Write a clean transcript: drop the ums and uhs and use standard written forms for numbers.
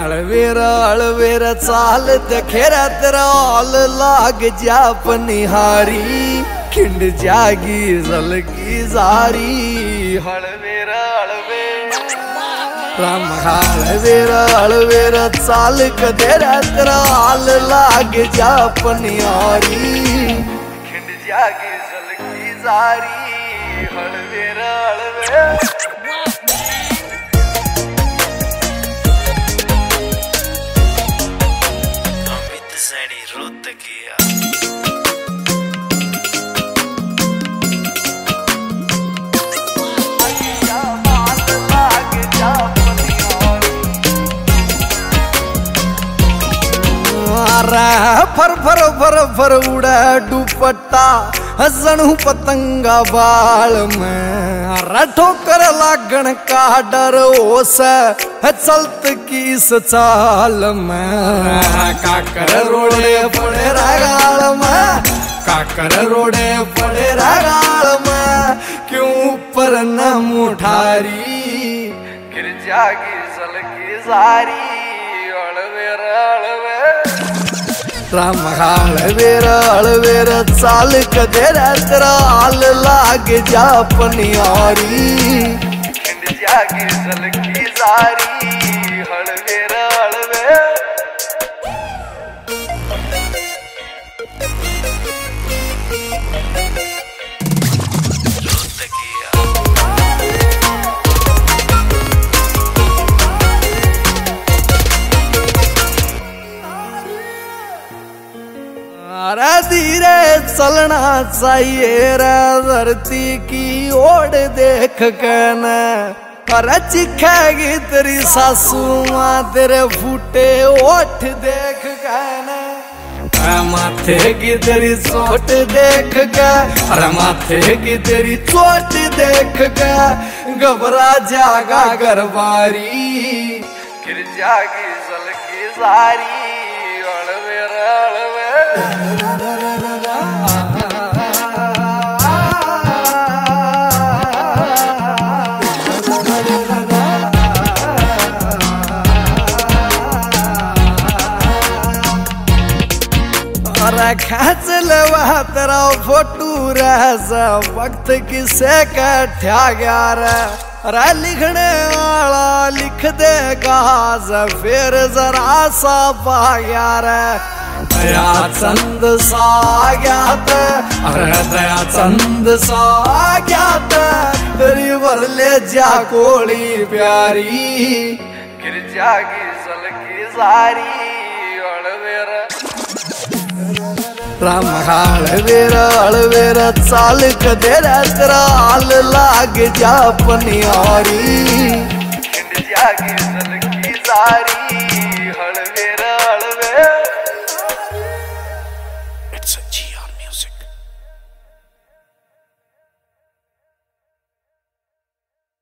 अलवेर चाल देखेरा तेरा ऑल लाग जा पनिहारी खिंड जागी जलगी जारी हलवेरा राम अलवेर चाल कदेरा तेरा ऑल लाग जा पनिहारी खिंड जागी जलगी जारी हलवेरा फर फर फर फर उड़ा दुपट्टा हसणू पतंगा बाल में ठोकर लागण का डर ओस चलत किस चाल में काकर रोड़े पड़े रागाल में काकर रोड़े पड़े रागाल में क्यों पर न मुठारी गिर जागी सलगी सारी राम अलवेर चाल कदेरा तेरा आल लाग जा पनियारी खिंड जागी सलगी सारी हलवेरा अरे धीरे चलना चाहिए रे धरती की ओर देख के न अरे चिखेगी तेरी सासू माँ तेरे फूटे ओठ देख के न माथे की तेरी चोट देख के अरे माथे की तेरी चोट देख के घबरा जागा घरबारी गिर जागी सलगी सारी खाच लेवा तेरा फोटू रह वक्त किसे कठ्या गया रे लिखने वाला लिख देगा फिर जरा सा पा गया रे दया चंद सा ज्ञात अरे दया चंद सा ज्ञात तेरी बरले जा कोड़ी प्यारी गिर जागी सलगी सारी राम अलवेर चाल कदेरा तेरा आल लाग जा पनियारी खिंड जागी सलगी सारी